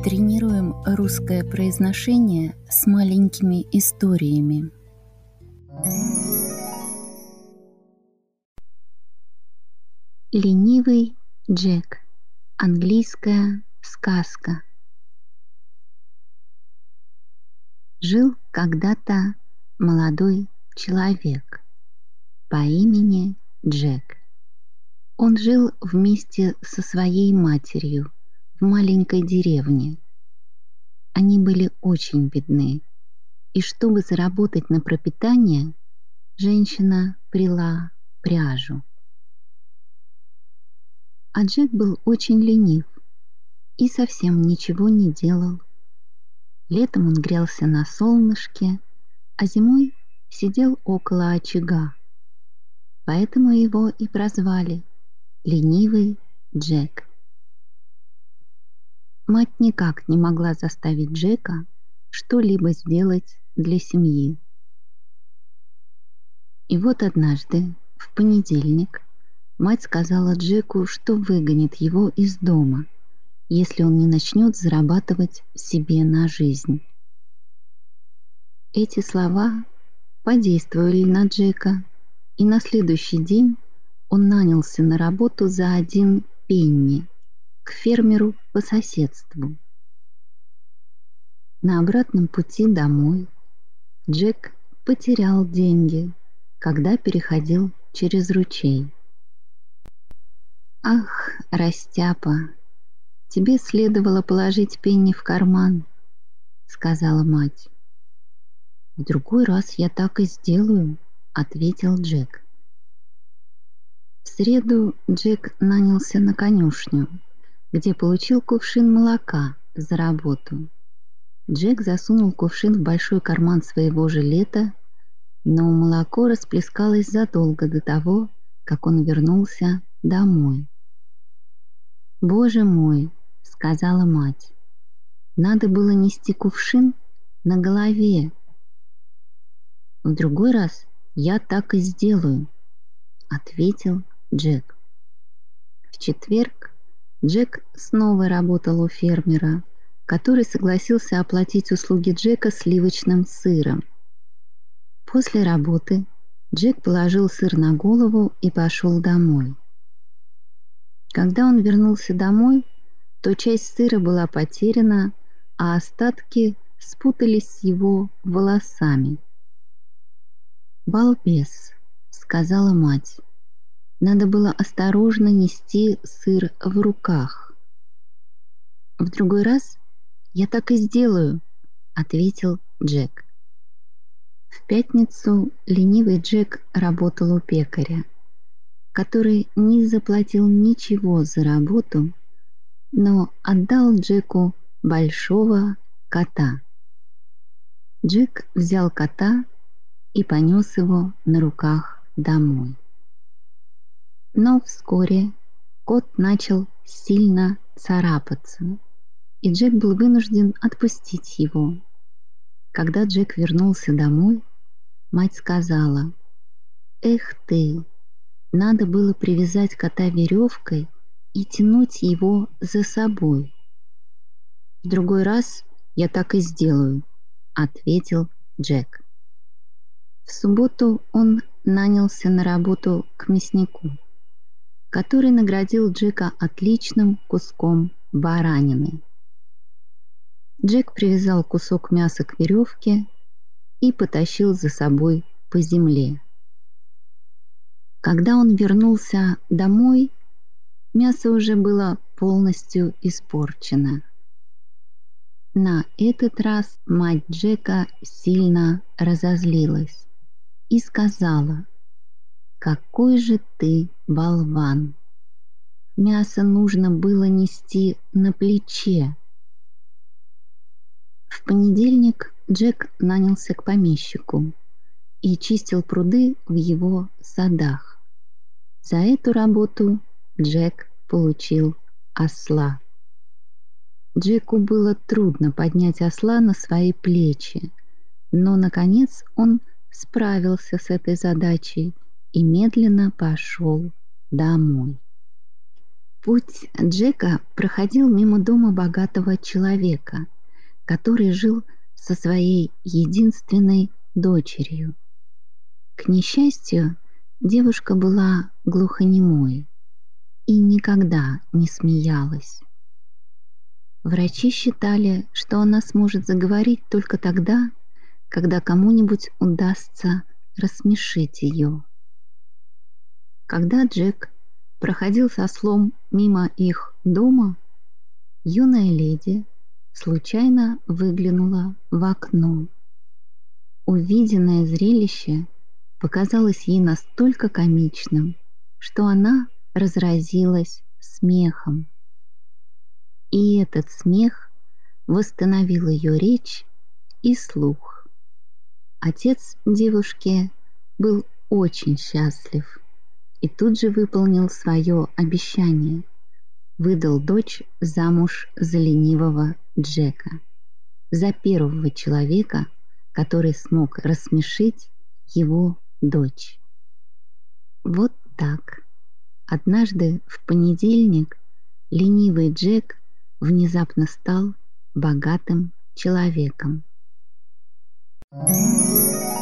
Тренируем русское произношение с маленькими историями. Ленивый Джек. Английская сказка. Жил когда-то молодой человек по имени Джек. Он жил вместе со своей матерью в маленькой деревне. Они были очень бедны, и чтобы заработать на пропитание, женщина пряла пряжу. А Джек был очень ленив и совсем ничего не делал. Летом он грелся на солнышке, а зимой сидел около очага. Поэтому его и прозвали Ленивый Джек. Мать никак не могла заставить Джека что-либо сделать для семьи. И вот однажды, в понедельник, мать сказала Джеку, что выгонит его из дома, если он не начнет зарабатывать себе на жизнь. Эти слова подействовали на Джека, и на следующий день он нанялся на работу за 1 пенни к фермеру по соседству. На обратном пути домой Джек потерял деньги, когда переходил через ручей. «Ах, растяпа, тебе следовало положить пенни в карман», — сказала мать. «В другой раз я так и сделаю», — ответил Джек. В среду Джек нанялся на конюшню, где получил кувшин молока за работу. Джек засунул кувшин в большой карман своего жилета, но молоко расплескалось задолго до того, как он вернулся домой. «Боже мой», — сказала мать, — «надо было нести кувшин на голове». «В другой раз я так и сделаю», — ответил Джек. В четверг Джек снова работал у фермера, который согласился оплатить услуги Джека сливочным сыром. После работы Джек положил сыр на голову и пошел домой. Когда он вернулся домой, то часть сыра была потеряна, а остатки спутались с его волосами. «Балбес», — сказала мать, — «надо было осторожно нести сыр в руках». «В другой раз я так и сделаю», — ответил Джек. В пятницу ленивый Джек работал у пекаря, который не заплатил ничего за работу, но отдал Джеку большого кота. Джек взял кота и понес его на руках домой. Но вскоре кот начал сильно царапаться, и Джек был вынужден отпустить его. Когда Джек вернулся домой, мать сказала: «Эх ты, надо было привязать кота веревкой и тянуть его за собой». «В другой раз я так и сделаю», — ответил Джек. В субботу он нанялся на работу к мяснику, который наградил Джека отличным куском баранины. Джек привязал кусок мяса к веревке и потащил за собой по земле. Когда он вернулся домой, мясо уже было полностью испорчено. На этот раз мать Джека сильно разозлилась и сказала: «Какой же ты болван! Мясо нужно было нести на плече». В понедельник Джек нанялся к помещику и чистил пруды в его садах. За эту работу Джек получил осла. Джеку было трудно поднять осла на свои плечи, но, наконец, он справился с этой задачей и медленно пошел домой. Путь Джека проходил мимо дома богатого человека, который жил со своей единственной дочерью. К несчастью, девушка была глухонемой и никогда не смеялась. Врачи считали, что она сможет заговорить только тогда, когда кому-нибудь удастся рассмешить ее. Когда Джек проходил со ослом мимо их дома, юная леди случайно выглянула в окно. Увиденное зрелище показалось ей настолько комичным, что она разразилась смехом. И этот смех восстановил ее речь и слух. Отец девушки был очень счастлив и тут же выполнил свое обещание. Выдал дочь замуж за ленивого Джека, за первого человека, который смог рассмешить его дочь. Вот так. Однажды в понедельник ленивый Джек внезапно стал богатым человеком.